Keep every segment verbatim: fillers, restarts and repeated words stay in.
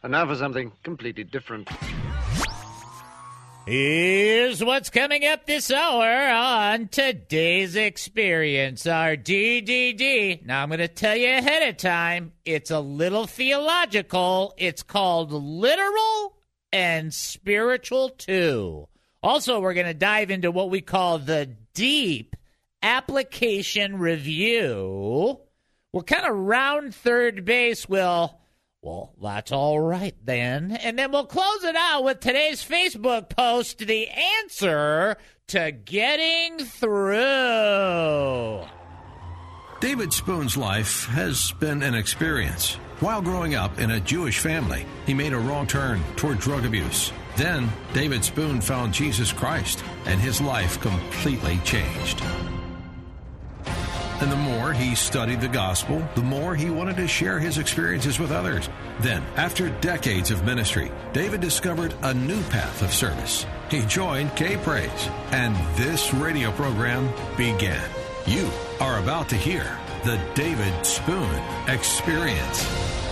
And now for something completely different. Here's what's coming up this hour on Today's Experience, our D D D. Now, I'm going to tell you ahead of time, it's a little theological. It's called Literal and Spiritual too. Also, we're going to dive into what we call the Deep Application Review. We'll kind of round third base. We'll... Well, that's all right then. And then we'll close it out with today's Facebook post, the answer to getting through. David Spoon's life has been an experience. While growing up in a Jewish family, he made a wrong turn toward drug abuse. Then, David Spoon found Jesus Christ, and his life completely changed. And the more he studied the gospel, the more he wanted to share his experiences with others. Then, after decades of ministry, David discovered a new path of service. He joined K-Praise, and this radio program began. You are about to hear the David Spoon Experience.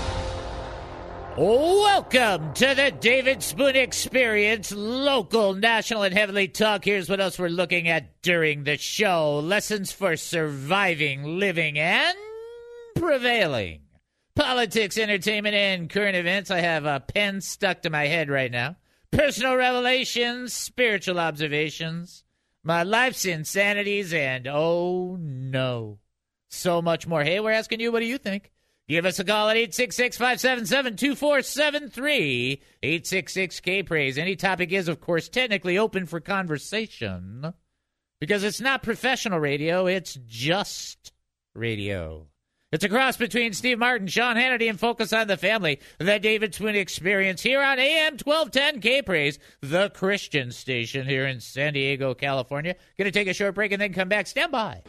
Welcome to the David Spoon Experience, local, national, and heavenly talk. Here's what else we're looking at during the show. Lessons for surviving, living, and prevailing. Politics, entertainment, and current events. I have a pen stuck to my head right now. Personal revelations, spiritual observations, my life's insanities, and oh no, so much more. Hey, we're asking you, what do you think? Give us a call at eight six six, five seven seven, two four seven three, eight six six, K-Praise. Any topic is, of course, technically open for conversation because it's not professional radio, it's just radio. It's a cross between Steve Martin, Sean Hannity, and Focus on the Family. The David Spoon Experience here on A M twelve ten K-Praise, the Christian station here in San Diego, California. Going to take a short break and then come back. Stand by.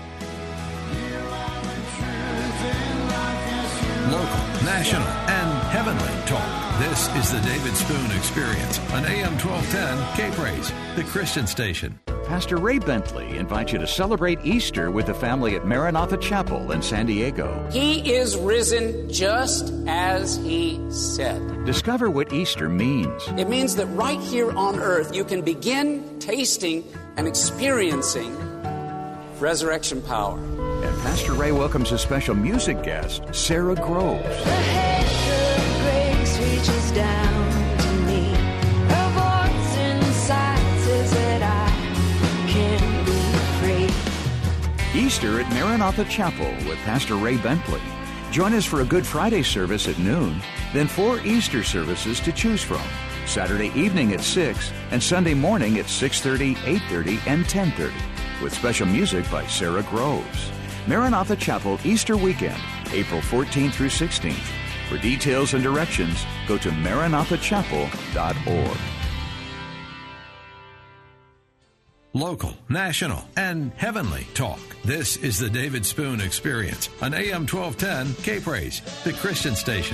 Local, national, and heavenly talk. This is the David Spoon Experience on A M twelve ten K-Praise, the Christian station. Pastor Ray Bentley invites you to celebrate Easter with the family at Maranatha Chapel in San Diego. He is risen just as he said. Discover what Easter means. It means that right here on earth you can begin tasting and experiencing resurrection power. And Pastor Ray welcomes a special music guest, Sarah Groves. The hand of grace reaches down to me. Her voice inside says that I can be free. Easter at Maranatha Chapel with Pastor Ray Bentley. Join us for a Good Friday service at noon, then four Easter services to choose from. Saturday evening at six and Sunday morning at six thirty, eight thirty, and ten thirty. With special music by Sarah Groves. Maranatha Chapel Easter Weekend, April fourteenth through sixteenth. For details and directions, go to maranatha chapel dot org. Local, national, and heavenly talk. This is the David Spoon Experience on A M twelve ten K-Praise, the Christian station.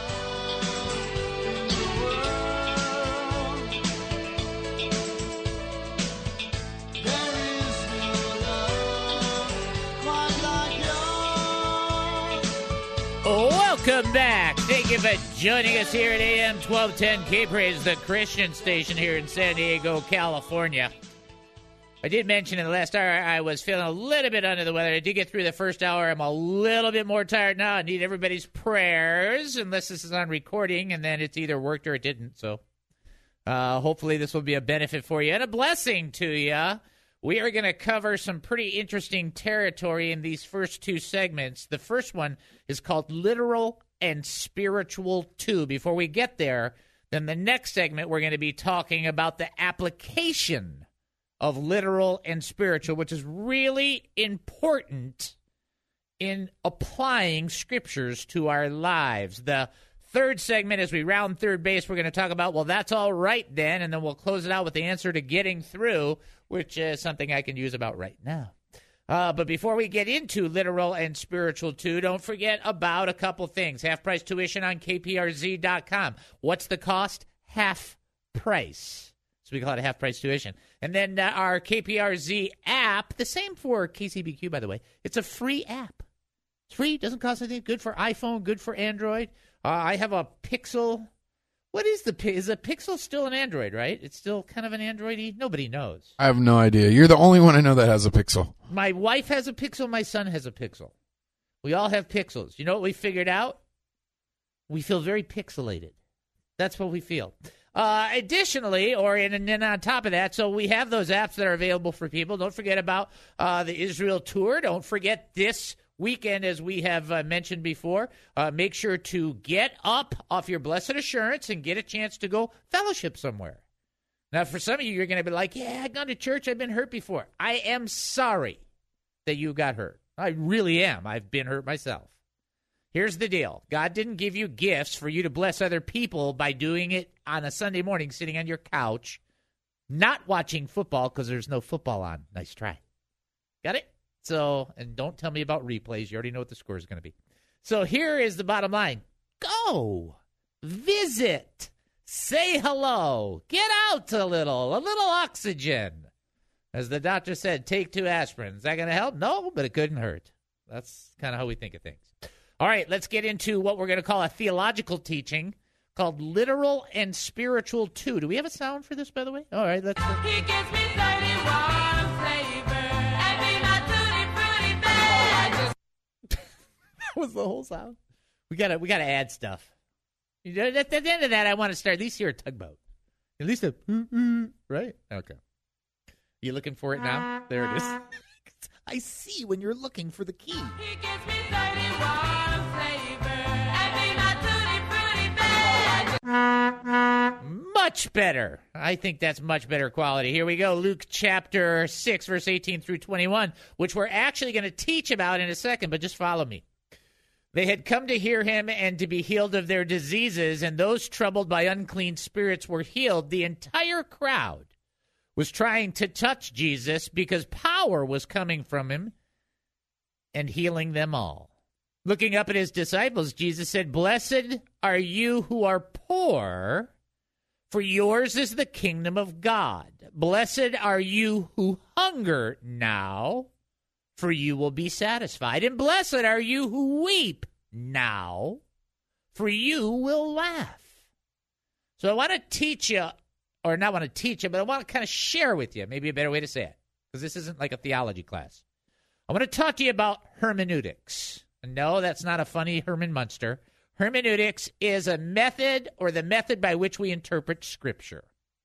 Welcome back. Thank you for joining us here at A M twelve ten K-Praise, the Christian station here in San Diego, California. I did mention in the last hour I was feeling a little bit under the weather. I did get through the first hour. I'm a little bit more tired now. I need everybody's prayers, unless this is on recording, and then it's either worked or it didn't. So uh, hopefully this will be a benefit for you and a blessing to you. We are going to cover some pretty interesting territory in these first two segments. The first one is called Literal and Spiritual too. Before we get there, then the next segment we're going to be talking about the application of literal and spiritual, which is really important in applying scriptures to our lives. The third segment, as we round third base, we're going to talk about, well, that's all right then, and then we'll close it out with the answer to getting through, which is something I can use about right now. Uh, but before we get into literal and spiritual too, don't forget about a couple things. Half-price tuition on K P R Z dot com. What's the cost? Half price. So we call it a half-price tuition. And then uh, our K P R Z app, the same for K C B Q, by the way. It's a free app. It's free, doesn't cost anything. Good for iPhone, good for Android. Uh, I have a Pixel. What is the is a Pixel still an Android? Right? It's still kind of an Android-y. Nobody knows. I have no idea. You're the only one I know that has a Pixel. My wife has a Pixel. My son has a Pixel. We all have Pixels. You know what we figured out? We feel very pixelated. That's what we feel. Uh, additionally, or in, and then on top of that, so we have those apps that are available for people. Don't forget about uh, the Israel tour. Don't forget this weekend, as we have uh, mentioned before. Uh, make sure to get up off your blessed assurance and get a chance to go fellowship somewhere. Now, for some of you, you're going to be like, yeah, I've gone to church. I've been hurt before. I am sorry that you got hurt. I really am. I've been hurt myself. Here's the deal. God didn't give you gifts for you to bless other people by doing it on a Sunday morning, sitting on your couch, not watching football because there's no football on. Nice try. Got it? So, and don't tell me about replays. You already know what the score is going to be. So here is the bottom line. Go. Visit. Say hello. Get out a little. A little oxygen. As the doctor said, take two aspirin. Is that going to help? No, but it couldn't hurt. That's kind of how we think of things. All right, let's get into what we're going to call a theological teaching called Literal and Spiritual two. Do we have a sound for this, by the way? All right, let's... Uh... He gives me thirty-one flavor and be my tutti frutti bag. That was the whole sound. We got to we got to add stuff. You know, at the end of that, I want to start at least hear a tugboat. At least a... Right? Okay. You looking for it now? There it is. I see when you're looking for the key. He gives me thirty-one flavor and be my tutti frutti bag. Much better. I think that's much better quality. Here we go. Luke chapter six, verse eighteen through twenty-one, which we're actually going to teach about in a second, but just follow me. They had come to hear him and to be healed of their diseases, and those troubled by unclean spirits were healed. The entire crowd was trying to touch Jesus because power was coming from him and healing them all. Looking up at his disciples, Jesus said, "Blessed are you who are poor, for yours is the kingdom of God. Blessed are you who hunger now, for you will be satisfied. And blessed are you who weep now, for you will laugh." So I want to teach you, or not want to teach you, but I want to kind of share with you, maybe a better way to say it, because this isn't like a theology class. I want to talk to you about hermeneutics. No, that's not a funny Herman Munster. Hermeneutics is a method, or the method by which we interpret Scripture.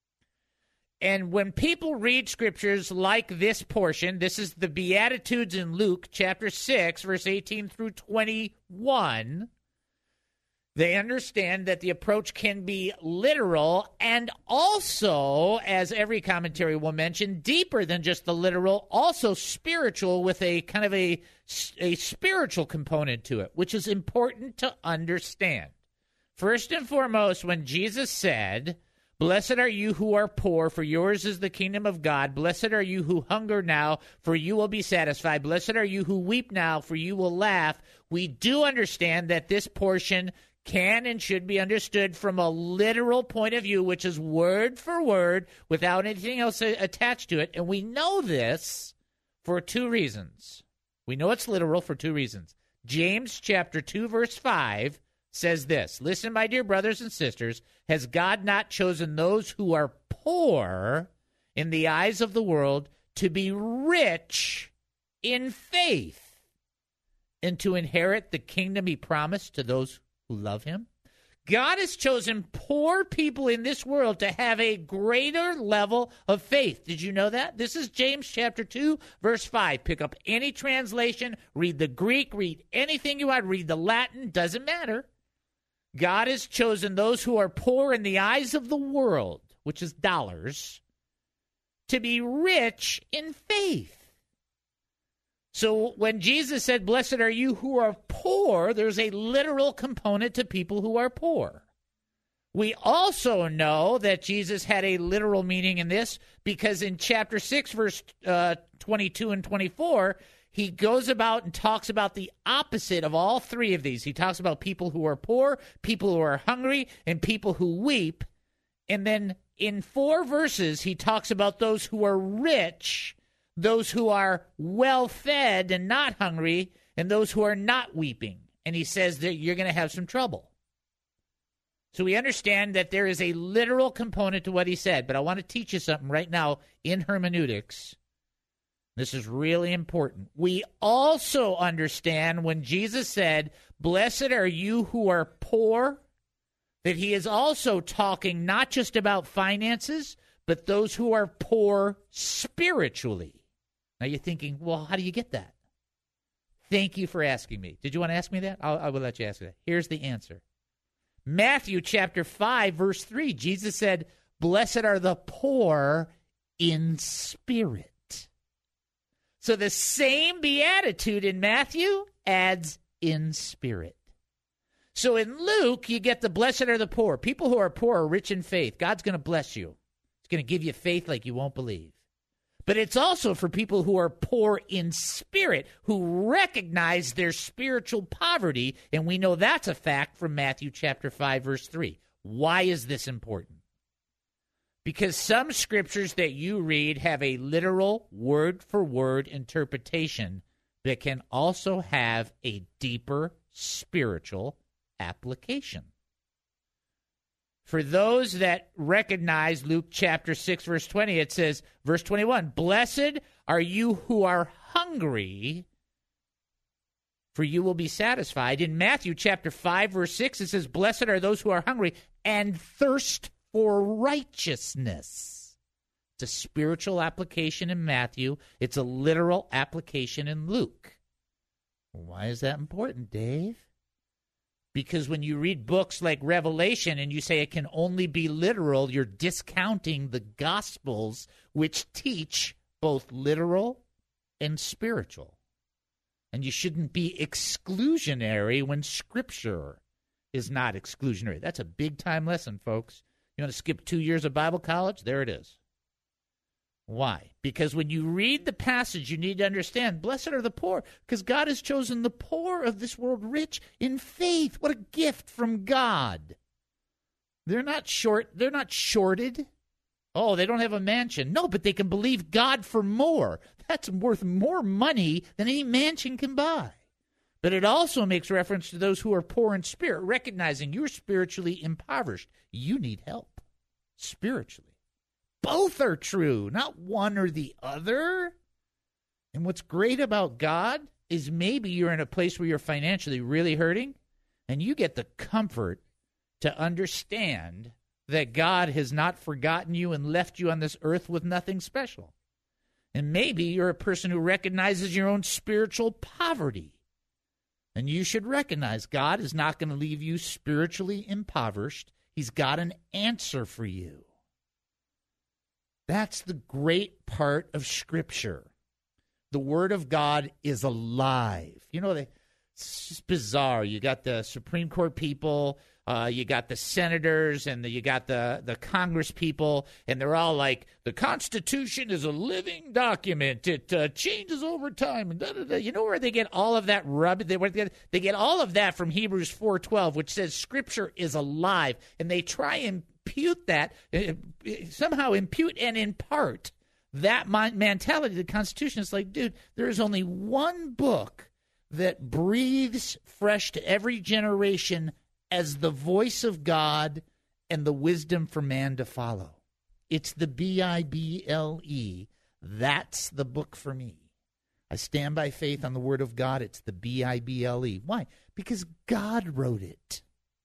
And when people read Scriptures like this portion, this is the Beatitudes in Luke chapter six, verse eighteen through twenty-one, they understand that the approach can be literal and also, as every commentary will mention, deeper than just the literal, also spiritual, with a kind of a, a spiritual component to it, which is important to understand. First and foremost, when Jesus said, "Blessed are you who are poor, for yours is the kingdom of God. Blessed are you who hunger now, for you will be satisfied. Blessed are you who weep now, for you will laugh," we do understand that this portion can and should be understood from a literal point of view, which is word for word without anything else attached to it. And we know this for two reasons. We know it's literal for two reasons. James chapter two, verse five says this, "Listen, my dear brothers and sisters, has God not chosen those who are poor in the eyes of the world to be rich in faith and to inherit the kingdom he promised to those who love him?" God has chosen poor people in this world to have a greater level of faith. Did you know that? This is James chapter two, verse five. Pick up any translation, read the Greek, read anything you want, read the Latin, doesn't matter. God has chosen those who are poor in the eyes of the world, which is dollars, to be rich in faith. So when Jesus said, "Blessed are you who are poor," there's a literal component to people who are poor. We also know that Jesus had a literal meaning in this because in chapter six, verse uh, twenty-two and twenty-four, he goes about and talks about the opposite of all three of these. He talks about people who are poor, people who are hungry, and people who weep. And then in four verses, he talks about those who are rich, those who are well-fed and not hungry, and those who are not weeping. And he says that you're going to have some trouble. So we understand that there is a literal component to what he said, but I want to teach you something right now in hermeneutics. This is really important. We also understand when Jesus said, "Blessed are you who are poor," that he is also talking not just about finances, but those who are poor spiritually. Now you're thinking, well, how do you get that? Thank you for asking me. Did you want to ask me that? I'll, I will let you ask that. Here's the answer. Matthew chapter five, verse three, Jesus said, "Blessed are the poor in spirit." So the same beatitude in Matthew adds in spirit. So in Luke, you get the blessed are the poor. People who are poor are rich in faith. God's going to bless you. He's going to give you faith like you won't believe. But it's also for people who are poor in spirit, who recognize their spiritual poverty, and we know that's a fact from Matthew chapter five, verse three. Why is this important? Because some scriptures that you read have a literal word-for-word interpretation that can also have a deeper spiritual application. For those that recognize Luke chapter six, verse twenty, it says, verse twenty-one, "Blessed are you who are hungry, for you will be satisfied." In Matthew chapter five, verse six, it says, "Blessed are those who are hungry and thirst for righteousness." It's a spiritual application in Matthew. It's a literal application in Luke. Why is that important, Dave? Because when you read books like Revelation and you say it can only be literal, you're discounting the Gospels, which teach both literal and spiritual. And you shouldn't be exclusionary when Scripture is not exclusionary. That's a big-time lesson, folks. You want to skip two years of Bible college? There it is. Why? Because when you read the passage, you need to understand, blessed are the poor, because God has chosen the poor of this world rich in faith. What a gift from God. They're not short. They're not shorted. Oh, they don't have a mansion. No, but they can believe God for more. That's worth more money than any mansion can buy. But it also makes reference to those who are poor in spirit, recognizing you're spiritually impoverished. You need help spiritually. Both are true, not one or the other. And what's great about God is maybe you're in a place where you're financially really hurting, and you get the comfort to understand that God has not forgotten you and left you on this earth with nothing special. And maybe you're a person who recognizes your own spiritual poverty. And you should recognize God is not going to leave you spiritually impoverished. He's got an answer for you. That's the great part of Scripture. The Word of God is alive. You know, they, it's just bizarre. You got the Supreme Court people, uh, you got the senators, and the, you got the, the Congress people, and they're all like, the Constitution is a living document. It uh, changes over time. And da, da, da. You know where they get all of that rub? They, they get all of that from Hebrews four twelve, which says Scripture is alive, and they try and impute that, uh, somehow impute and impart that mentality to the Constitution. It's like, dude, there is only one book that breathes fresh to every generation as the voice of God and the wisdom for man to follow. It's the B I B L E. That's the book for me. I stand by faith on the Word of God. It's the B I B L E. Why? Because God wrote it.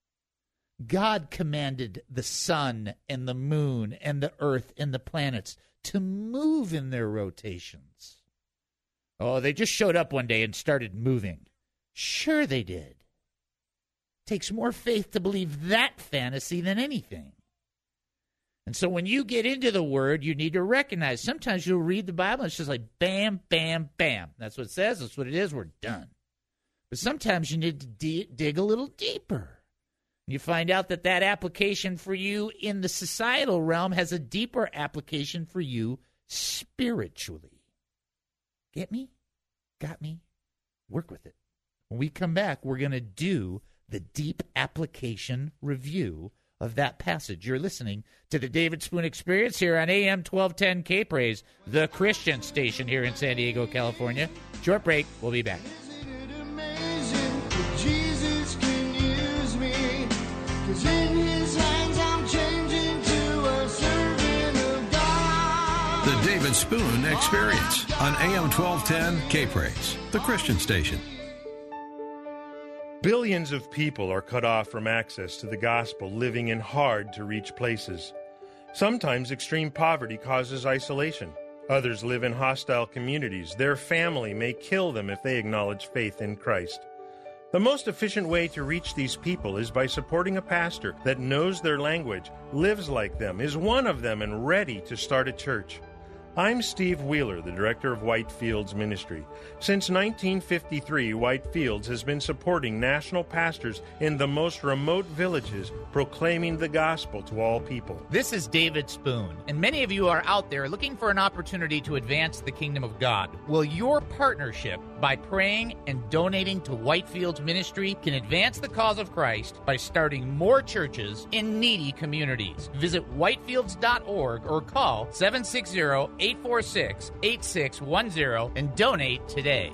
God commanded the sun and the moon and the earth and the planets to move in their rotations. Oh, they just showed up one day and started moving. Sure they did. Takes more faith to believe that fantasy than anything. And so when you get into the Word, you need to recognize sometimes you'll read the Bible and it's just like bam, bam, bam. That's what it says. That's what it is. We're done. But sometimes you need to de- dig a little deeper. You find out that that application for you in the societal realm has a deeper application for you spiritually. Get me? Got me? Work with it. When we come back, we're going to do the deep application review of that passage. You're listening to the David Spoon Experience here on A M twelve ten K-Praise, the Christian station here in San Diego, California. Short break. We'll be back. Jesus can use me, 'cause in his David Spoon Experience on A M twelve ten K-Praise, the Christian station. Billions of people are cut off from access to the gospel, living in hard-to-reach places. Sometimes extreme poverty causes isolation. Others live in hostile communities. Their family may kill them if they acknowledge faith in Christ. The most efficient way to reach these people is by supporting a pastor that knows their language, lives like them, is one of them, and ready to start a church. I'm Steve Wheeler, the director of Whitefields Ministry. Since nineteen fifty-three, Whitefields has been supporting national pastors in the most remote villages, proclaiming the gospel to all people. This is David Spoon, and many of you are out there looking for an opportunity to advance the kingdom of God. Well, your partnership by praying and donating to Whitefields Ministry can advance the cause of Christ by starting more churches in needy communities. Visit whitefields dot org or call seven six zero, eight four six, eight six one zero and donate today.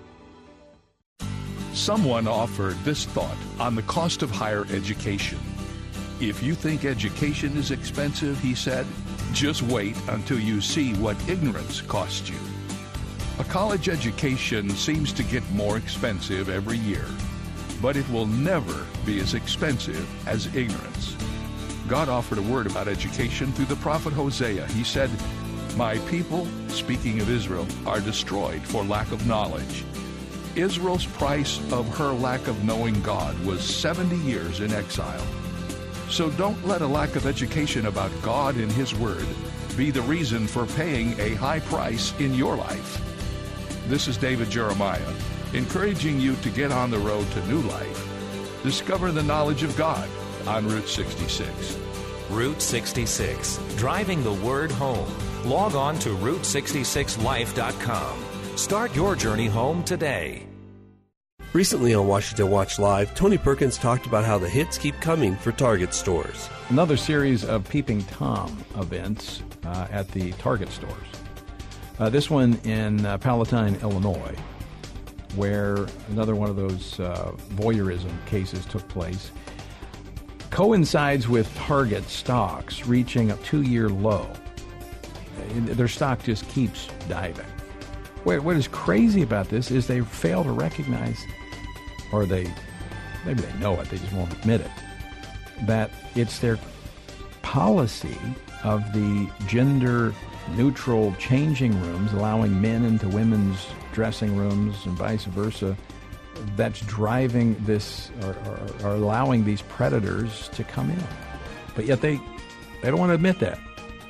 Someone offered this thought on the cost of higher education. If you think education is expensive, he said, just wait until you see what ignorance costs you. A college education seems to get more expensive every year, but it will never be as expensive as ignorance. God offered a word about education through the prophet Hosea. He said, my people, speaking of Israel, are destroyed for lack of knowledge. Israel's price of her lack of knowing God was seventy years in exile. So don't let a lack of education about God and His Word be the reason for paying a high price in your life. This is David Jeremiah, encouraging you to get on the road to new life. Discover the knowledge of God on Route sixty-six. Route sixty-six, driving the word home. Log on to route sixty-six life dot com. Start your journey home today. Recently on Washington Watch Live, Tony Perkins talked about how the hits keep coming for Target stores. Another series of Peeping Tom events uh, at the Target stores. Uh, this one in uh, Palatine, Illinois, where another one of those uh, voyeurism cases took place, coincides with Target stocks reaching a two-year low. Their stock just keeps diving. What is crazy about this is they fail to recognize, or they, maybe they know it, they just won't admit it, that it's their policy of the gender-neutral changing rooms, allowing men into women's dressing rooms and vice versa, that's driving this, or, or, or allowing these predators to come in. But yet they, they don't want to admit that.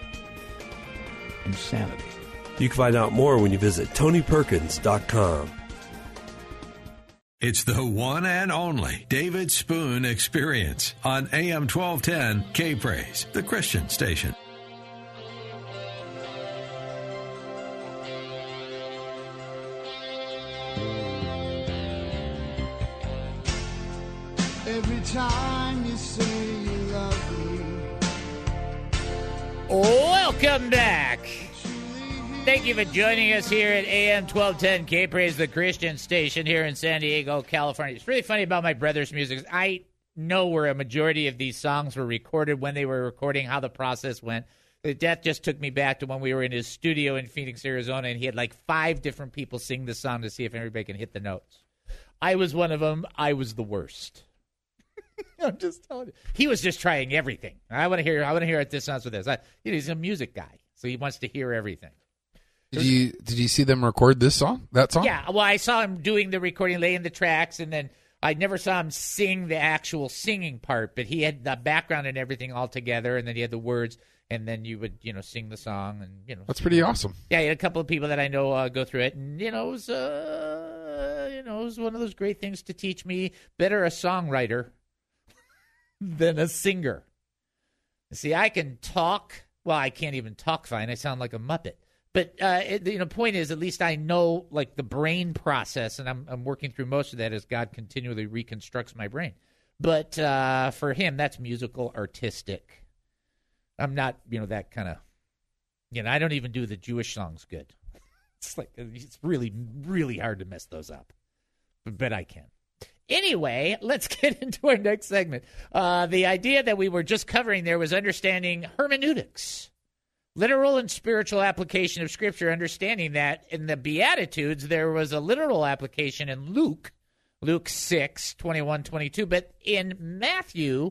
Insanity. You can find out more when you visit tony perkins dot com. It's the one and only David Spoon Experience on A M twelve ten K-Praise, the Christian station. Every time you say you love me. Welcome back. Thank you for joining us here at A M twelve ten K-Praise, the Christian station here in San Diego, California. It's really funny about my brother's music. I know where a majority of these songs were recorded, when they were recording, how the process went. That just took me back to when we were in his studio in Phoenix, Arizona, and he had like five different people sing the song to see if everybody can hit the notes. I was one of them. I was the worst. I'm just telling you. He was just trying everything. I want to hear. I want to hear it. This sounds with this. I, you know, he's a music guy, so he wants to hear everything. Did you did you see them record this song? That song? Yeah. Well, I saw him doing the recording, laying the tracks, and then I never saw him sing the actual singing part. But he had the background and everything all together, and then he had the words, and then you would, you know, sing the song, and you know. That's pretty awesome. Yeah, he had a couple of people that I know uh, go through it, and you know, it was uh, you know, it was one of those great things to teach me better a songwriter than a singer. See, I can talk. Well, I can't even talk fine. I sound like a Muppet. But uh, it, you know, point is, at least I know like the brain process, and I'm I'm working through most of that as God continually reconstructs my brain. But uh, for him, that's musical, artistic. I'm not, you know, that kind of, you know, I don't even do the Jewish songs good. It's like it's really, really hard to mess those up. But, but I can. Anyway, let's get into our next segment. Uh, the idea that we were just covering there was understanding hermeneutics. Literal and spiritual application of Scripture, understanding that in the Beatitudes, there was a literal application in Luke, Luke six, twenty-one, twenty-two. But in Matthew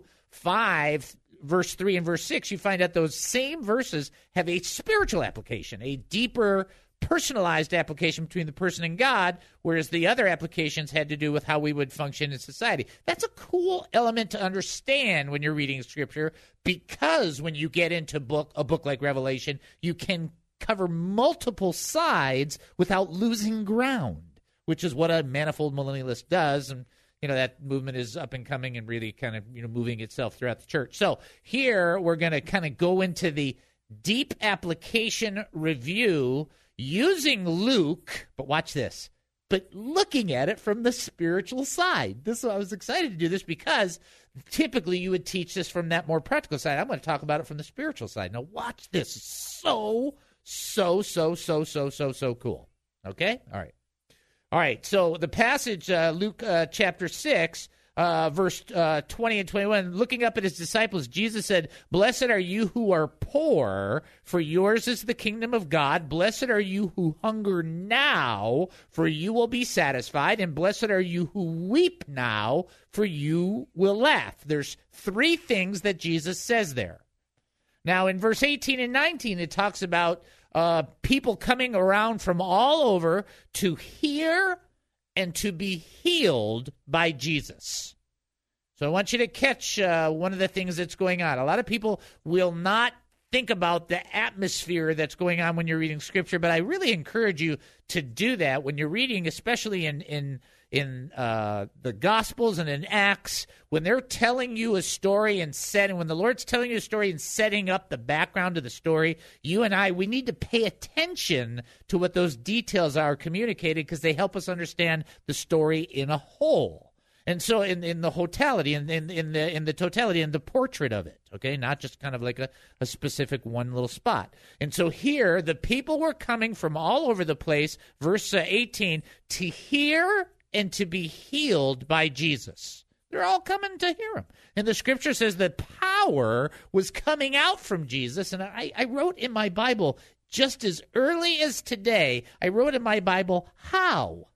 five, verse three and verse six, you find out those same verses have a spiritual application, a deeper, personalized application between the person and God, whereas the other applications had to do with how we would function in society. That's a cool element to understand when you're reading Scripture, because when you get into book a book like Revelation, you can cover multiple sides without losing ground, which is what a manifold millennialist does. And you know, that movement is up and coming and really kind of, you know, moving itself throughout the church. So here we're going to kind of go into the deep application review using Luke, but watch this, but looking at it from the spiritual side. This I was excited to do this because typically you would teach this from that more practical side. I'm going to talk about it from the spiritual side. Now watch this. So, so, so, so, so, so, so cool. Okay? All right. All right. So the passage, uh, Luke uh, chapter six, Uh, verse uh, twenty and twenty-one, looking up at his disciples, Jesus said, "Blessed are you who are poor, for yours is the kingdom of God. Blessed are you who hunger now, for you will be satisfied. And blessed are you who weep now, for you will laugh." There's three things that Jesus says there. Now, in verse eighteen and nineteen, it talks about uh, people coming around from all over to hear and to be healed by Jesus. So I want you to catch uh, one of the things that's going on. A lot of people will not think about the atmosphere that's going on when you're reading Scripture, but I really encourage you to do that when you're reading, especially in in in uh, the Gospels and in Acts, when they're telling you a story and setting, when the Lord's telling you a story and setting up the background of the story, you and I, we need to pay attention to what those details are communicated, because they help us understand the story in a whole. And so in, in the totality, in, in, in the in the totality, in the portrait of it, okay, not just kind of like a, a specific one little spot. And so here, the people were coming from all over the place, verse uh, eighteen, to hear and to be healed by Jesus. They're all coming to hear him. And the Scripture says that power was coming out from Jesus. And I, I wrote in my Bible, just as early as today, I wrote in my Bible, how?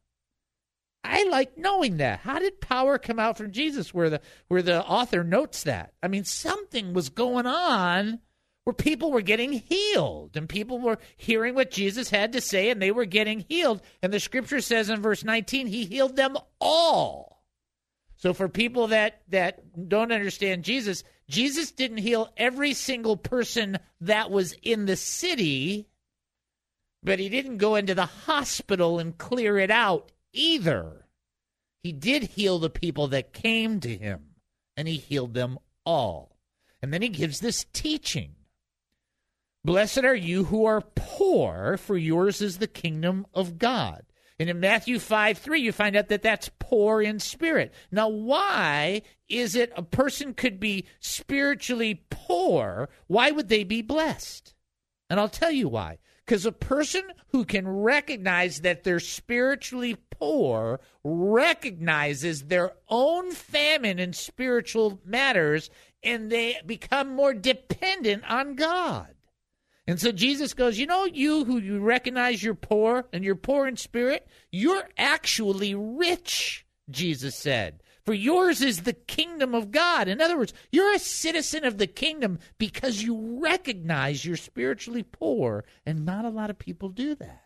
I like knowing that. How did power come out from Jesus, where the where the author notes that? I mean, something was going on where people were getting healed, and people were hearing what Jesus had to say, and they were getting healed. And the Scripture says in verse nineteen, he healed them all. So for people that, that don't understand Jesus, Jesus didn't heal every single person that was in the city, but he didn't go into the hospital and clear it out either. He did heal the people that came to him, and he healed them all. And then he gives this teaching. Blessed are you who are poor, for yours is the kingdom of God. And in Matthew five three, you find out that that's poor in spirit. Now, why is it a person could be spiritually poor? Why would they be blessed? And I'll tell you why. Because a person who can recognize that they're spiritually poor recognizes their own famine in spiritual matters, and they become more dependent on God. And so Jesus goes, you know, you who you recognize you're poor and you're poor in spirit, you're actually rich, Jesus said. For yours is the kingdom of God. In other words, you're a citizen of the kingdom because you recognize you're spiritually poor, and not a lot of people do that.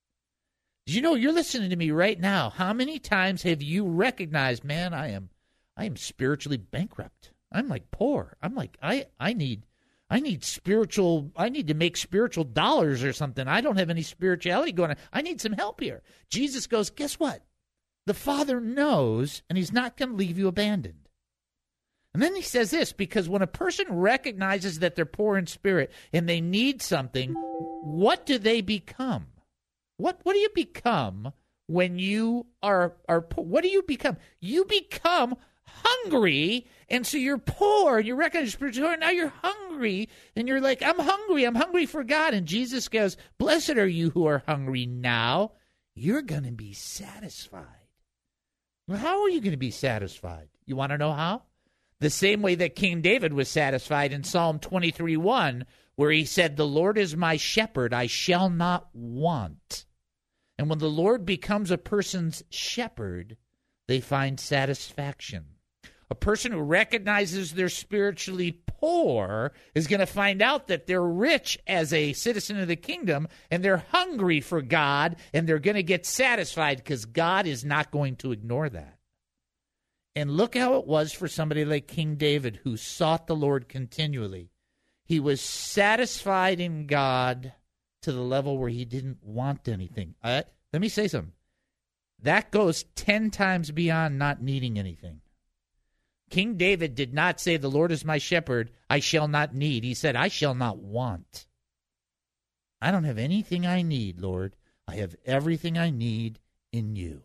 You know, you're listening to me right now. How many times have you recognized, man, I am I am spiritually bankrupt. I'm like poor. I'm like, I, I need I need spiritual, I need to make spiritual dollars or something. I don't have any spirituality going on. I need some help here. Jesus goes, guess what? The Father knows, and he's not going to leave you abandoned. And then he says this, because when a person recognizes that they're poor in spirit and they need something, what do they become? What what do you become when you are, are poor? What do you become? You become hungry, and so you're poor, and you recognize you're spiritually poor, and now you're hungry, and you're like, I'm hungry, I'm hungry for God. And Jesus goes, blessed are you who are hungry now. You're going to be satisfied. Well, how are you going to be satisfied? You want to know how? The same way that King David was satisfied in Psalm twenty-three one, where he said, "The Lord is my shepherd, I shall not want." And when the Lord becomes a person's shepherd, they find satisfaction. A person who recognizes they're spiritually poor is going to find out that they're rich as a citizen of the kingdom, and they're hungry for God, and they're going to get satisfied because God is not going to ignore that. And look how it was for somebody like King David, who sought the Lord continually. He was satisfied in God to the level where he didn't want anything. Uh, let me say something. That goes ten times beyond not needing anything. King David did not say, "The Lord is my shepherd, I shall not need." He said, "I shall not want." I don't have anything I need, Lord. I have everything I need in you.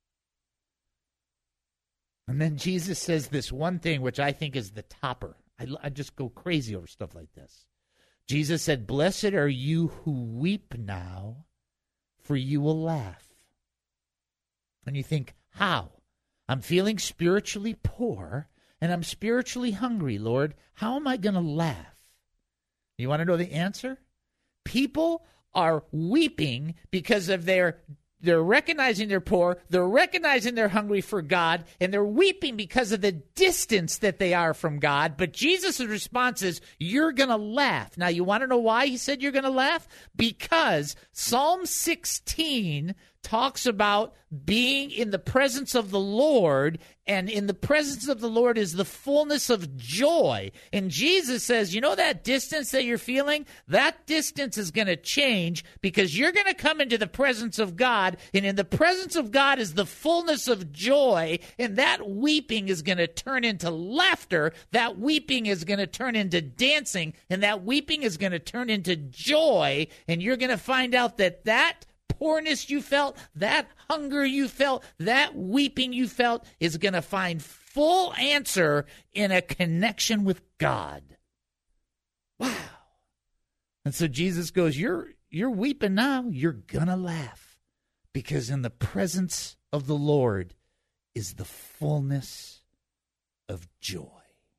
And then Jesus says this one thing, which I think is the topper. I, I just go crazy over stuff like this. Jesus said, "Blessed are you who weep now, for you will laugh." And you think, how? I'm feeling spiritually poor, and I'm spiritually hungry, Lord. How am I going to laugh? You want to know the answer? People are weeping because of their They're recognizing they're poor, they're recognizing they're hungry for God, and they're weeping because of the distance that they are from God. But Jesus' response is, you're going to laugh. Now, you want to know why he said you're going to laugh? Because Psalm sixteen talks about being in the presence of the Lord, and in the presence of the Lord is the fullness of joy. And Jesus says, you know that distance that you're feeling? That distance is going to change because you're going to come into the presence of God, and in the presence of God is the fullness of joy, and that weeping is going to turn into laughter. That weeping is going to turn into dancing, and that weeping is going to turn into joy, and you're going to find out that that poorness you felt, that hunger you felt, that weeping you felt is going to find full answer in a connection with God. Wow. And so Jesus goes, you're you're weeping now, you're going to laugh, because in the presence of the Lord is the fullness of joy.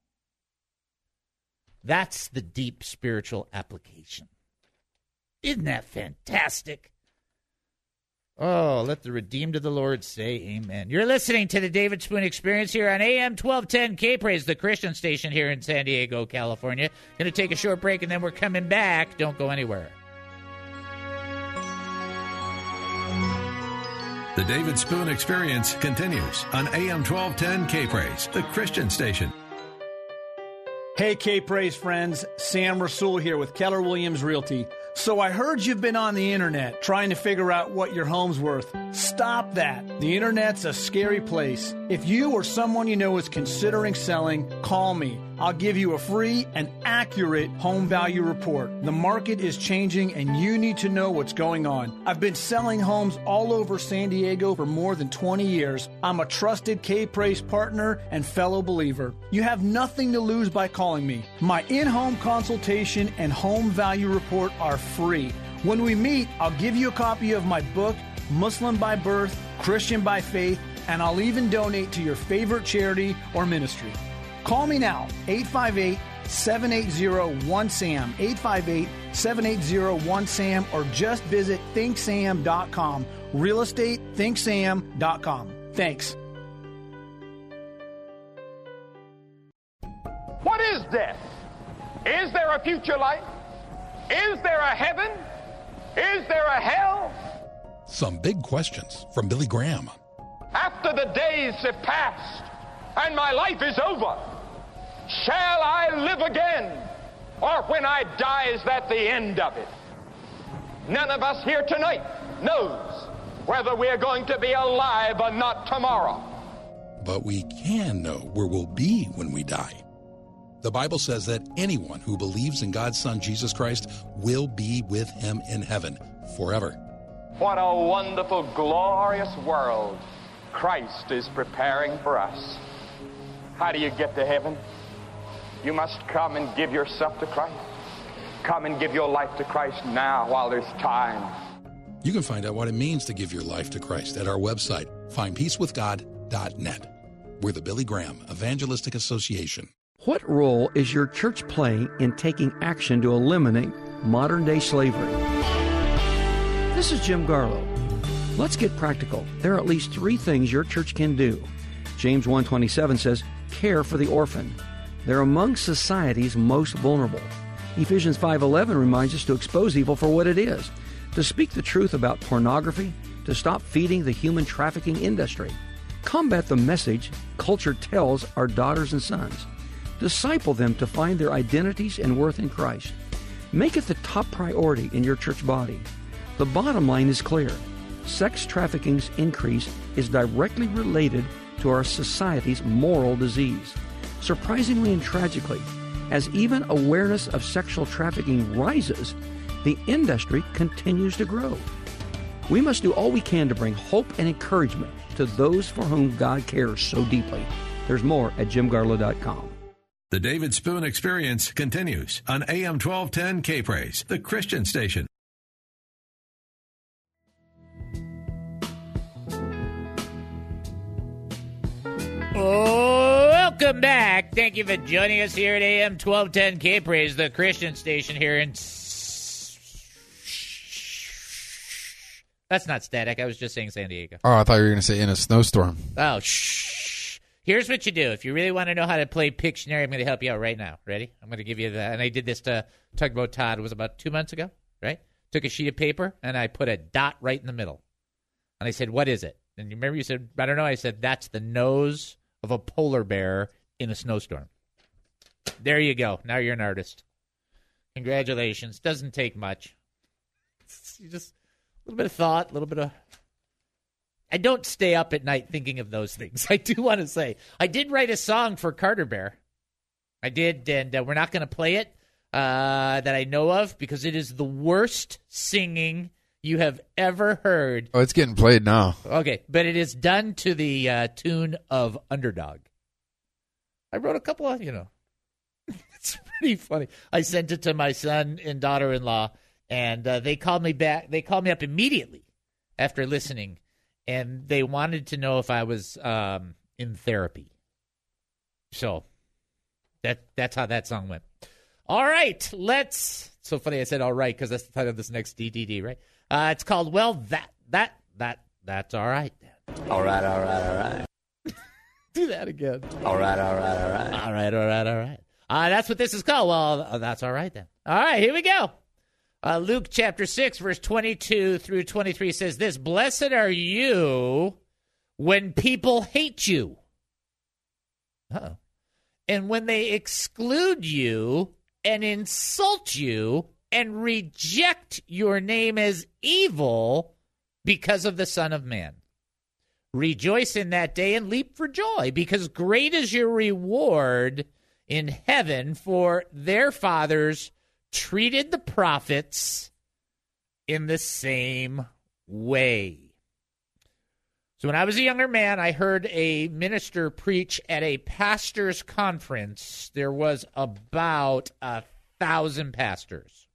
That's the deep spiritual application. Isn't that fantastic? Oh, let the redeemed of the Lord say amen. You're listening to the David Spoon Experience here on A M twelve ten K-Praise, the Christian station here in San Diego, California. Going to take a short break, and then we're coming back. Don't go anywhere. The David Spoon Experience continues on A M twelve ten K-Praise, the Christian station. Hey, K-Praise friends, Sam Rasul here with Keller Williams Realty. So I heard you've been on the internet trying to figure out what your home's worth. Stop that. The internet's a scary place. If you or someone you know is considering selling, call me. I'll give you a free and accurate home value report. The market is changing and you need to know what's going on. I've been selling homes all over San Diego for more than twenty years. I'm a trusted K-Praise partner and fellow believer. You have nothing to lose by calling me. My in-home consultation and home value report are free. When we meet, I'll give you a copy of my book, Muslim by Birth, Christian by Faith, and I'll even donate to your favorite charity or ministry. Call me now, eight five eight, seven eight zero, one S A M, eight five eight, seven eight zero, one S A M, or just visit think sam dot com, real estate think sam dot com. Thanks. What is death? Is there a future life? Is there a heaven? Is there a hell? Some big questions from Billy Graham. After the days have passed and my life is over, shall I live again? Or when I die, is that the end of it? None of us here tonight knows whether we're going to be alive or not tomorrow. But we can know where we'll be when we die. The Bible says that anyone who believes in God's Son, Jesus Christ, will be with him in heaven forever. What a wonderful, glorious world Christ is preparing for us. How do you get to heaven? You must come and give yourself to Christ. Come and give your life to Christ now while there's time. You can find out what it means to give your life to Christ at our website, find peace with god dot net. We're the Billy Graham Evangelistic Association. What role is your church playing in taking action to eliminate modern-day slavery? This is Jim Garlow. Let's get practical. There are at least three things your church can do. James one twenty-seven says, care for the orphan. They're among society's most vulnerable. Ephesians five eleven reminds us to expose evil for what it is, to speak the truth about pornography, to stop feeding the human trafficking industry, combat the message culture tells our daughters and sons, disciple them to find their identities and worth in Christ. Make it the top priority in your church body. The bottom line is clear. Sex trafficking's increase is directly related to our society's moral disease. Surprisingly and tragically, as even awareness of sexual trafficking rises, the industry continues to grow. We must do all we can to bring hope and encouragement to those for whom God cares so deeply. There's more at jim garlow dot com. The David Spoon Experience continues on A M twelve ten K-Praise, the Christian station. Welcome back. Thank you for joining us here at A M twelve ten K-Praise, the Christian station here in... That's not static. I was just saying San Diego. Oh, I thought you were going to say in a snowstorm. Oh, shh. Here's what you do. If you really want to know how to play Pictionary, I'm going to help you out right now. Ready? I'm going to give you that. And I did this to Tugboat Todd. It was about two months ago, right? Took a sheet of paper, and I put a dot right in the middle. And I said, what is it? And you remember you said, I don't know. I said, that's the nose of a polar bear in a snowstorm. There you go. Now you're an artist. Congratulations. Doesn't take much. You just... A little bit of thought, a little bit of... I don't stay up at night thinking of those things. I do want to say. I did write a song for Carter Bear. I did, and uh, we're not going to play it uh, that I know of because it is the worst singing you have ever heard. Oh, it's getting played now. Okay, but it is done to the uh, tune of Underdog. I wrote a couple of, you know... It's pretty funny. I sent it to my son and daughter-in-law. And uh, they called me back. They called me up immediately after listening, and they wanted to know if I was um, in therapy. So that that's how that song went. All right, let's. So funny I said all right because that's the title of this next D D D, right? Uh, it's called Well That That That That's All Right. All right, all right, all right. Do that again. All right, all right, all right. All right, all right, all right. Uh, that's what this is called. Well, uh, that's all right then. All right, here we go. Uh, Luke chapter six, verse twenty-two through twenty-three says this, blessed are you when people hate you. Uh-oh. And when they exclude you and insult you and reject your name as evil because of the Son of Man. Rejoice in that day and leap for joy, because great is your reward in heaven, for their fathers treated the prophets in the same way. So when I was a younger man, I heard a minister preach at a pastor's conference. There was about a thousand pastors.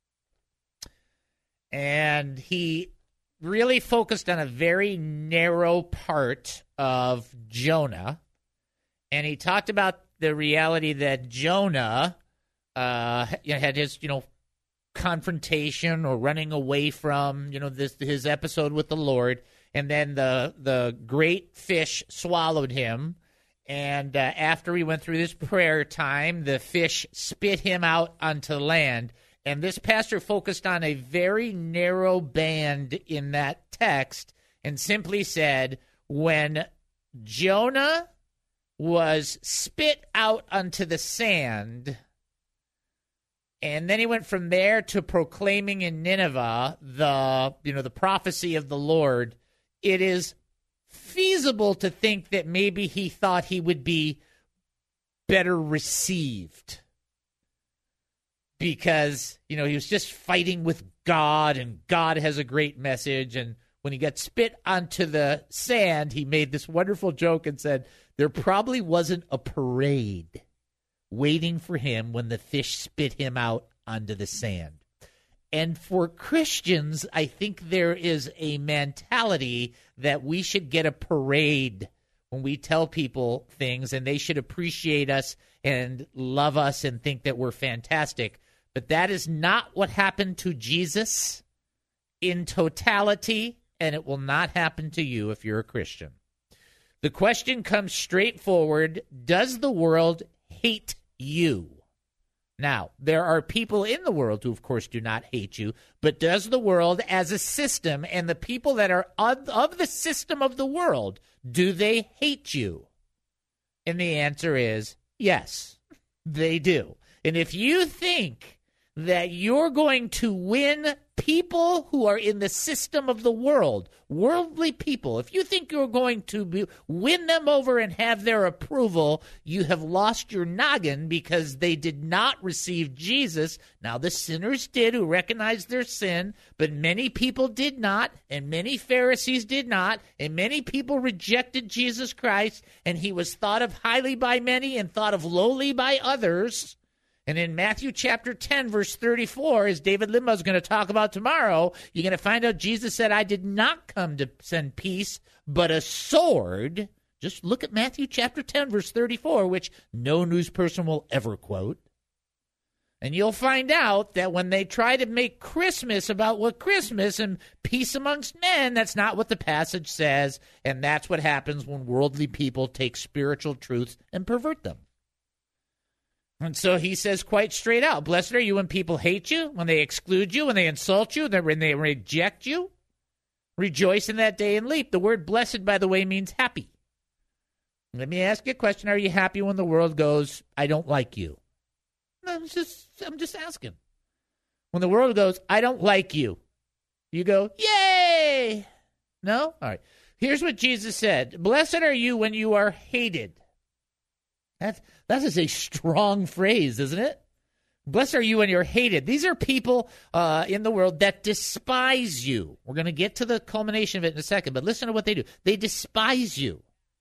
And he really focused on a very narrow part of Jonah. And he talked about the reality that Jonah Uh, had his, you know, confrontation or running away from, you know, this his episode with the Lord, and then the the great fish swallowed him, and uh, after he went through this prayer time, the fish spit him out onto land, and this pastor focused on a very narrow band in that text and simply said, when Jonah was spit out onto the sand... And then he went from there to proclaiming in Nineveh the, you know, the prophecy of the Lord. It is feasible to think that maybe he thought he would be better received because, you know, he was just fighting with God, and God has a great message. And when he got spit onto the sand, he made this wonderful joke and said, there probably wasn't a parade waiting for him when the fish spit him out onto the sand. And for Christians, I think there is a mentality that we should get a parade when we tell people things, and they should appreciate us and love us and think that we're fantastic. But that is not what happened to Jesus in totality, and it will not happen to you if you're a Christian. The question comes straightforward: does the world hate you? Now, there are people in the world who, of course, do not hate you, but does the world as a system and the people that are of, of the system of the world, do they hate you? And the answer is yes, they do. And if you think that you're going to win people who are in the system of the world, worldly people, if you think you're going to be, win them over and have their approval, you have lost your noggin, because they did not receive Jesus. Now, the sinners did, who recognized their sin, but many people did not, and many Pharisees did not, and many people rejected Jesus Christ, and he was thought of highly by many and thought of lowly by others. And in Matthew chapter ten, verse thirty-four, as David Limbaugh is going to talk about tomorrow, you're going to find out Jesus said, I did not come to send peace, but a sword. Just look at Matthew chapter ten, verse thirty-four, which no news person will ever quote. And you'll find out that when they try to make Christmas about what Christmas and peace amongst men, that's not what the passage says. And that's what happens when worldly people take spiritual truths and pervert them. And so he says quite straight out, blessed are you when people hate you, when they exclude you, when they insult you, when they reject you. Rejoice in that day and leap. The word blessed, by the way, means happy. Let me ask you a question. Are you happy when the world goes, I don't like you? I'm just, I'm just asking. When the world goes, I don't like you, you go, yay! No? All right. Here's what Jesus said. Blessed are you when you are hated. That, that is a strong phrase, isn't it? Blessed are you when you're hated. These are people uh, in the world that despise you. We're going to get to the culmination of it in a second, but listen to what they do. They despise you.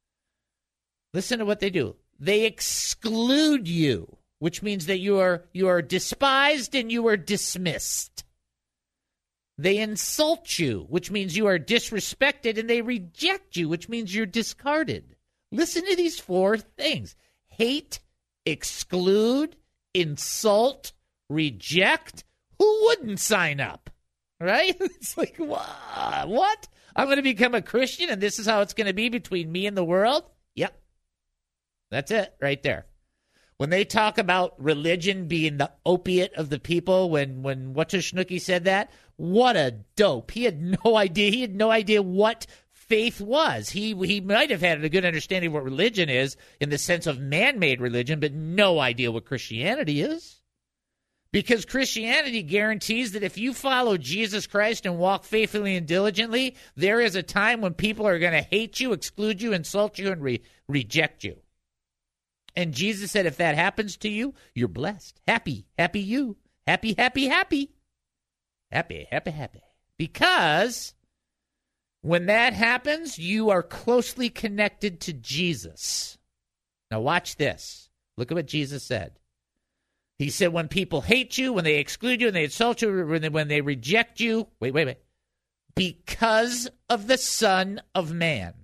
Listen to what they do. They exclude you, which means that you are you are despised and you are dismissed. They insult you, which means you are disrespected, and they reject you, which means you're discarded. Listen to these four things. Hate, exclude, insult, reject. Who wouldn't sign up? Right? It's like, what? I'm going to become a Christian, and this is how it's going to be between me and the world? Yep. That's it right there. When they talk about religion being the opiate of the people, when, when Whatcha-Schnooky said that, what a dope. He had no idea. He had no idea what faith was. He he might have had a good understanding of what religion is in the sense of man-made religion, but no idea what Christianity is. Because Christianity guarantees that if you follow Jesus Christ and walk faithfully and diligently, there is a time when people are going to hate you, exclude you, insult you, and re- reject you. And Jesus said, if that happens to you, you're blessed. Happy, happy you. Happy, happy, happy. Happy, happy, happy. Because when that happens, you are closely connected to Jesus. Now watch this. Look at what Jesus said. He said, when people hate you, when they exclude you, when they insult you, when they, when they reject you, wait, wait, wait, because of the Son of Man,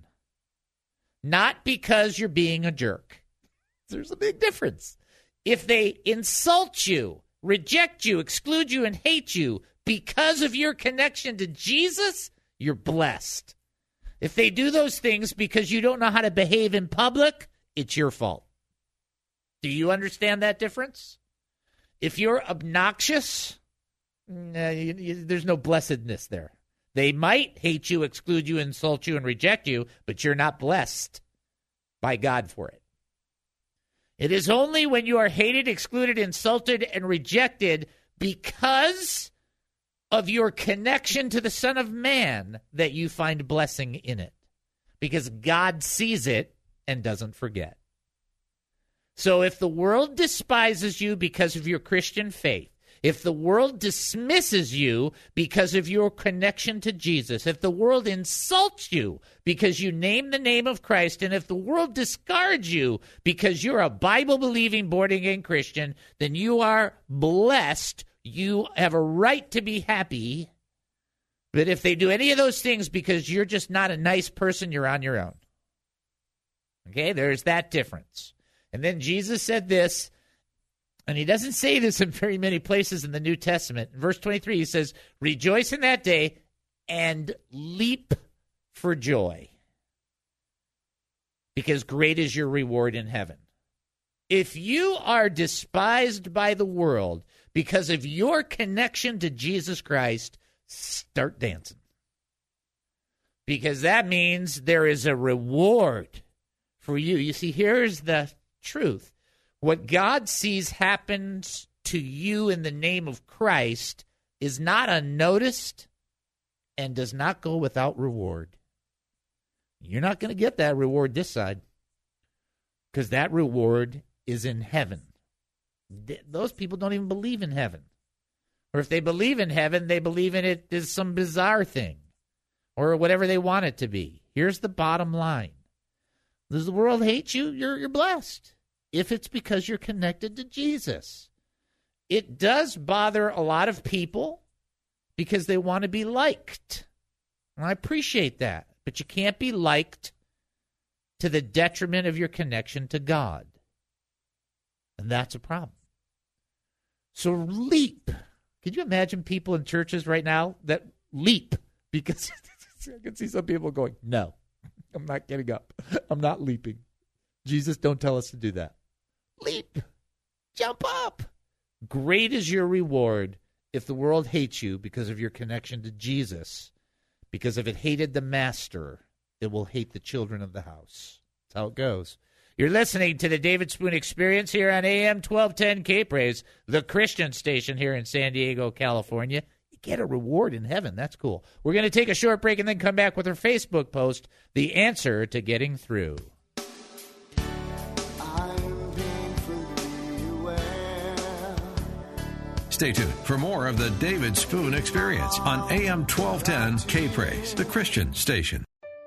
not because you're being a jerk. There's a big difference. If they insult you, reject you, exclude you, and hate you because of your connection to Jesus, you're blessed. If they do those things because you don't know how to behave in public, it's your fault. Do you understand that difference? If you're obnoxious, nah, you, you, there's no blessedness there. They might hate you, exclude you, insult you, and reject you, but you're not blessed by God for it. It is only when you are hated, excluded, insulted, and rejected because of your connection to the Son of Man that you find blessing in it. Because God sees it and doesn't forget. So if the world despises you because of your Christian faith, if the world dismisses you because of your connection to Jesus, if the world insults you because you name the name of Christ, and if the world discards you because you're a Bible-believing, born-again Christian, then you are blessed. You have a right to be happy. But if they do any of those things because you're just not a nice person, you're on your own. Okay, there's that difference. And then Jesus said this, and he doesn't say this in very many places in the New Testament. In verse twenty-three, he says, rejoice in that day and leap for joy, because great is your reward in heaven. If you are despised by the world because of your connection to Jesus Christ, start dancing. Because that means there is a reward for you. You see, here's the truth. What God sees happens to you in the name of Christ is not unnoticed and does not go without reward. You're not going to get that reward this side, because that reward is in heaven. Th- those people don't even believe in heaven. Or if they believe in heaven, they believe in it as some bizarre thing or whatever they want it to be. Here's the bottom line. Does the world hate you? You're, you're blessed if it's because you're connected to Jesus. It does bother a lot of people because they want to be liked. And I appreciate that. But you can't be liked to the detriment of your connection to God. And that's a problem. So leap. Could you imagine people in churches right now that leap? Because I can see some people going, no, I'm not getting up. I'm not leaping. Jesus, don't tell us to do that. Leap. Jump up. Great is your reward if the world hates you because of your connection to Jesus. Because if it hated the master, it will hate the children of the house. That's how it goes. You're listening to the David Spoon Experience here on A M twelve ten K-Praise, the Christian station here in San Diego, California. You get a reward in heaven. That's cool. We're going to take a short break and then come back with our Facebook post, The Answer to Getting Through. Stay tuned for more of the David Spoon Experience on A M twelve ten K-Praise, the Christian station.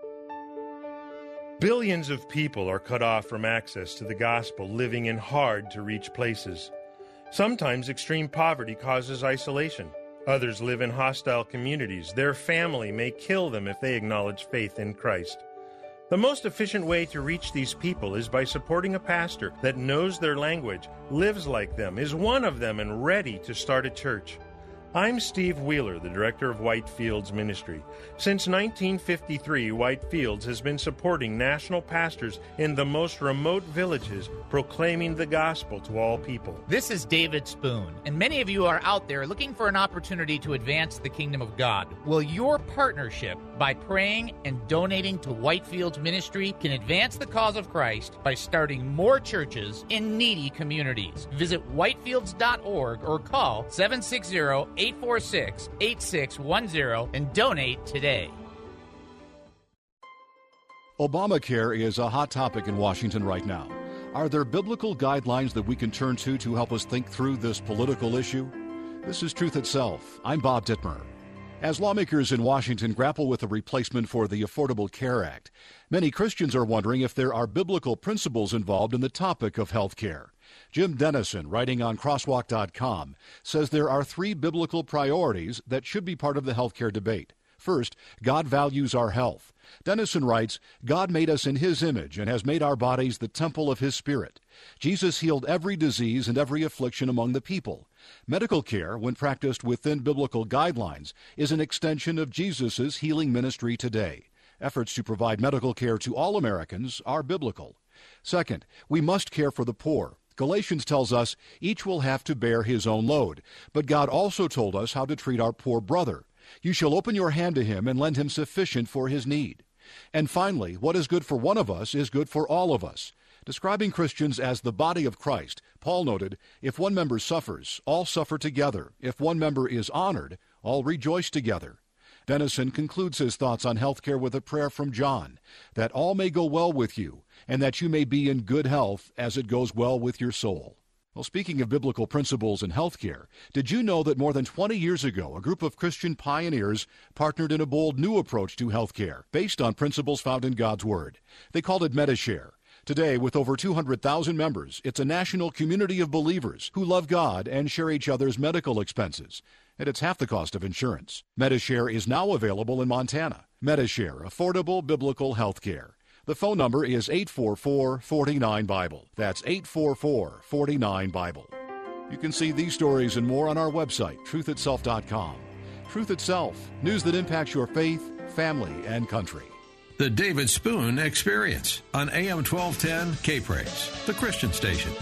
Billions of people are cut off from access to the gospel, living in hard-to-reach places. Sometimes extreme poverty causes isolation. Others live in hostile communities. Their family may kill them if they acknowledge faith in Christ. The most efficient way to reach these people is by supporting a pastor that knows their language, lives like them, is one of them, and ready to start a church. I'm Steve Wheeler, the director of Whitefields Ministry. Since nineteen fifty-three, Whitefields has been supporting national pastors in the most remote villages, proclaiming the gospel to all people. This is David Spoon, and many of you are out there looking for an opportunity to advance the kingdom of God. Well, your partnership by praying and donating to Whitefields Ministry can advance the cause of Christ by starting more churches in needy communities. Visit whitefields dot org or call seven six zero, eight four six, eight six one zero and donate today. Obamacare is a hot topic in Washington right now. Are there biblical guidelines that we can turn to to help us think through this political issue? This is Truth Itself. I'm Bob Dittmer. As lawmakers in Washington grapple with a replacement for the Affordable Care Act, many Christians are wondering if there are biblical principles involved in the topic of health care. Jim Dennison, writing on crosswalk dot com, says there are three biblical priorities that should be part of the health care debate. First, God values our health. Dennison writes, God made us in His image and has made our bodies the temple of His Spirit. Jesus healed every disease and every affliction among the people. Medical care, when practiced within biblical guidelines, is an extension of Jesus' healing ministry today. Efforts to provide medical care to all Americans are biblical. Second, we must care for the poor. Galatians tells us each will have to bear his own load, but God also told us how to treat our poor brother. You shall open your hand to him and lend him sufficient for his need. And finally, what is good for one of us is good for all of us. Describing Christians as the body of Christ, Paul noted, if one member suffers, all suffer together. If one member is honored, all rejoice together. Dennison concludes his thoughts on health care with a prayer from John, that all may go well with you, and that you may be in good health as it goes well with your soul. Well, speaking of biblical principles in health care, did you know that more than twenty years ago, a group of Christian pioneers partnered in a bold new approach to health care based on principles found in God's Word? They called it Medi-Share. Today, with over two hundred thousand members, it's a national community of believers who love God and share each other's medical expenses. And it's half the cost of insurance. Medi-Share is now available in Montana. Medi-Share, affordable biblical health care. The phone number is eight four four, four nine, Bible. That's eight four four, four nine, Bible. You can see these stories and more on our website, truth itself dot com. Truth Itself, news that impacts your faith, family, and country. The David Spoon Experience on A M twelve ten K-Praise, the Christian station.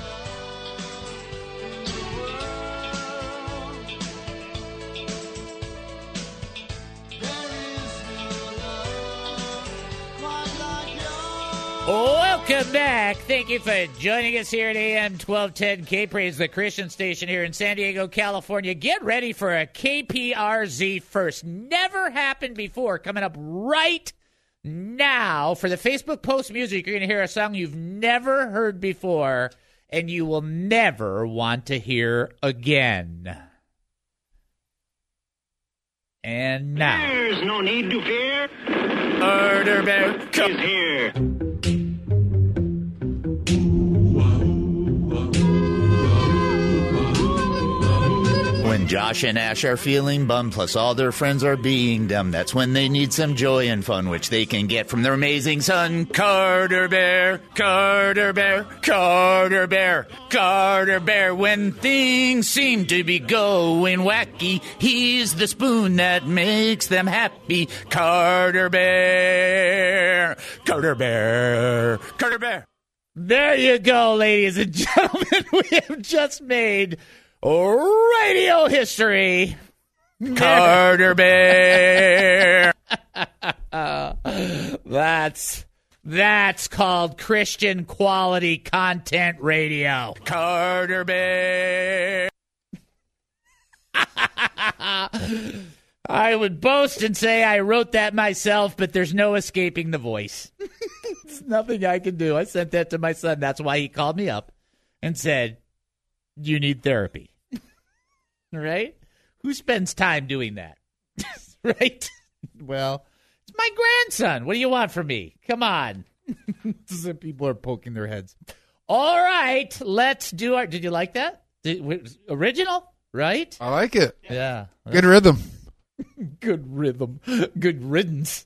Welcome back. Thank you for joining us here at A M twelve ten K-Praise, the Christian station here in San Diego, California. Get ready for a K P R Z first. Never happened before. Coming up right now for the Facebook post music, you're going to hear a song you've never heard before and you will never want to hear again. And now. There's no need to fear. Murder Bear is here. When Josh and Ash are feeling bummed, plus all their friends are being dumb, that's when they need some joy and fun, which they can get from their amazing son, Carter Bear, Carter Bear, Carter Bear, Carter Bear. When things seem to be going wacky, he's the spoon that makes them happy. Carter Bear, Carter Bear, Carter Bear. There you go, ladies and gentlemen. We have just made radio history. Carter Bear. That's that's called Christian quality content radio. Carter Bear. I would boast and say I wrote that myself, but there's no escaping the voice. There's nothing I can do. I sent that to my son. That's why he called me up and said, "You need therapy." Right? Who spends time doing that? Right? Well, it's my grandson. What do you want from me? Come on. Some people are poking their heads. All right, let's do our... Did you like that? Did, original, right? I like it. Yeah. Good rhythm. Good rhythm. Good riddance.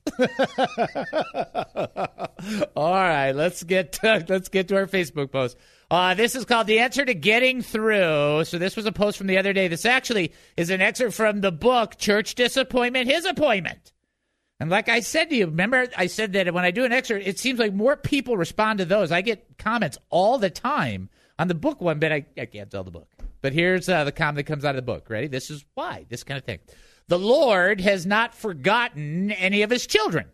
All right, let's get to, let's get to our Facebook post. Uh, this is called The Answer to Getting Through. So this was a post from the other day. This actually is an excerpt from the book, Church Disappointment, His Appointment. And like I said to you, remember I said that when I do an excerpt, it seems like more people respond to those. I get comments all the time on the book one, but I, I can't tell the book. But here's uh, the comment that comes out of the book. Ready? This is why, this kind of thing. The Lord has not forgotten any of his children.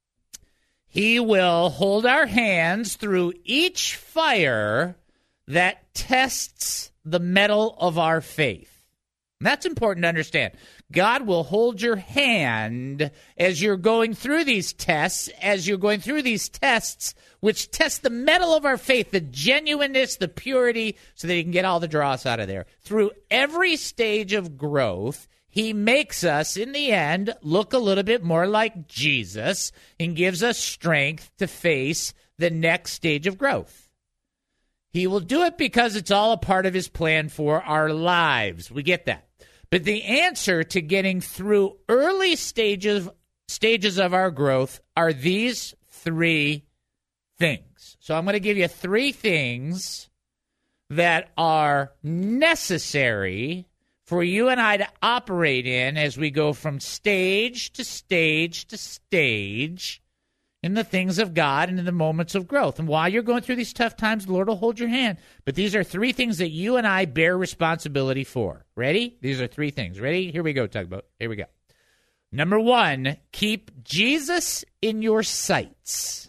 He will hold our hands through each fire that tests the metal of our faith. And that's important to understand. God will hold your hand as you're going through these tests, as you're going through these tests, which test the metal of our faith, the genuineness, the purity, so that he can get all the dross out of there. Through every stage of growth, he makes us, in the end, look a little bit more like Jesus and gives us strength to face the next stage of growth. He will do it because it's all a part of his plan for our lives. We get that. But the answer to getting through early stages stages of our growth are these three things. So I'm going to give you three things that are necessary for you and I to operate in as we go from stage to stage to stage in the things of God and in the moments of growth. And while you're going through these tough times, the Lord will hold your hand. But these are three things that you and I bear responsibility for. Ready? These are three things. Ready? Here we go, Tugboat. Here we go. Number one, keep Jesus in your sights.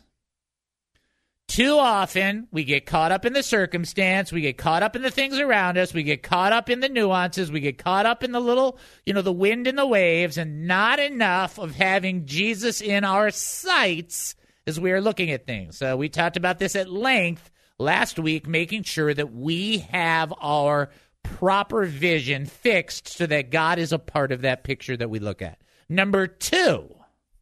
Too often, we get caught up in the circumstance, we get caught up in the things around us, we get caught up in the nuances, we get caught up in the little, you know, the wind and the waves, and not enough of having Jesus in our sights as we are looking at things. So we talked about this at length last week, making sure that we have our proper vision fixed so that God is a part of that picture that we look at. Number two,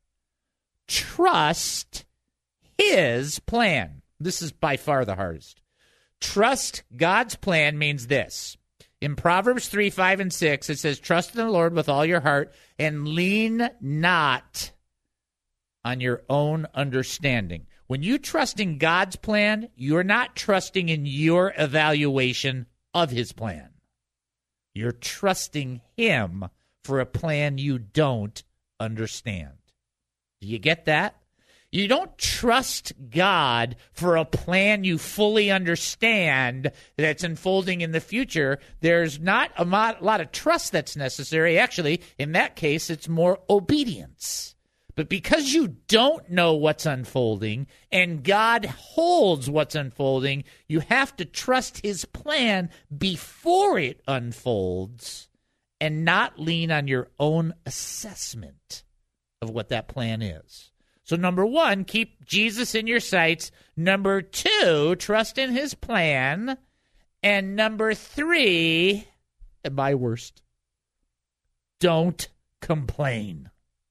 trust his plan. This is by far the hardest. Trust God's plan means this. In Proverbs three, five, and six, it says, trust in the Lord with all your heart and lean not on your own understanding. When you trust in God's plan, you're not trusting in your evaluation of his plan. You're trusting him for a plan you don't understand. Do you get that? You don't trust God for a plan you fully understand that's unfolding in the future. There's not a lot of trust that's necessary. Actually, in that case, it's more obedience. But because you don't know what's unfolding and God holds what's unfolding, you have to trust his plan before it unfolds and not lean on your own assessment of what that plan is. So number one, keep Jesus in your sights. Number two, trust in his plan. And number three, at my worst, don't complain.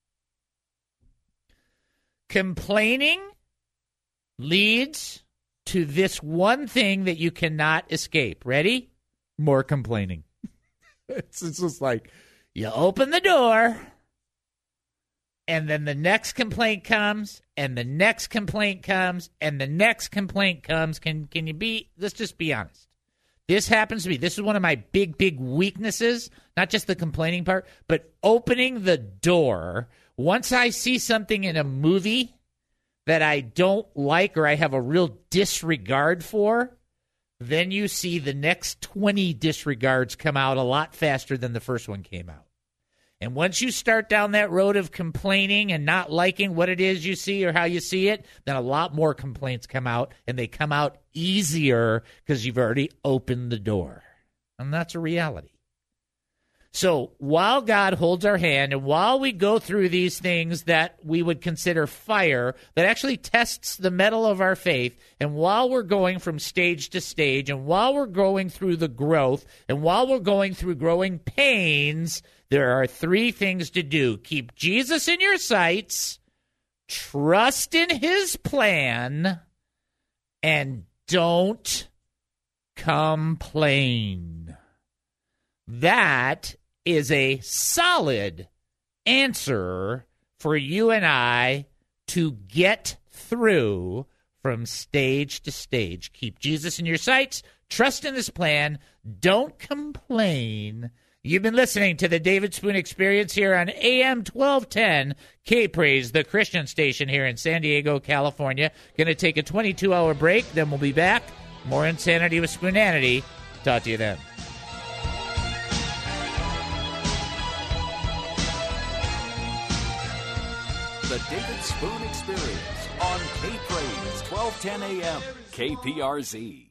Complaining leads to this one thing that you cannot escape. Ready? More complaining. it's, it's just like you open the door, and then the next complaint comes, and the next complaint comes, and the next complaint comes. Can can you be, let's just be honest. This happens to be, this is one of my big, big weaknesses, not just the complaining part, but opening the door. Once I see something in a movie that I don't like or I have a real disregard for, then you see the next twenty disregards come out a lot faster than the first one came out. And once you start down that road of complaining and not liking what it is you see or how you see it, then a lot more complaints come out, and they come out easier because you've already opened the door. And that's a reality. So while God holds our hand and while we go through these things that we would consider fire, that actually tests the metal of our faith, and while we're going from stage to stage, and while we're going through the growth, and while we're going through growing pains, there are three things to do. Keep Jesus in your sights, trust in his plan, and don't complain. That is a solid answer for you and I to get through from stage to stage. Keep Jesus in your sights, trust in his plan, don't complain. You've been listening to the David Spoon Experience here on A M twelve ten, K-Praise, the Christian station here in San Diego, California. Going to take a twenty-two hour break, then we'll be back. More Insanity with Spoonanity. Talk to you then. The David Spoon Experience on K-Praise, twelve ten A M, K P R Z.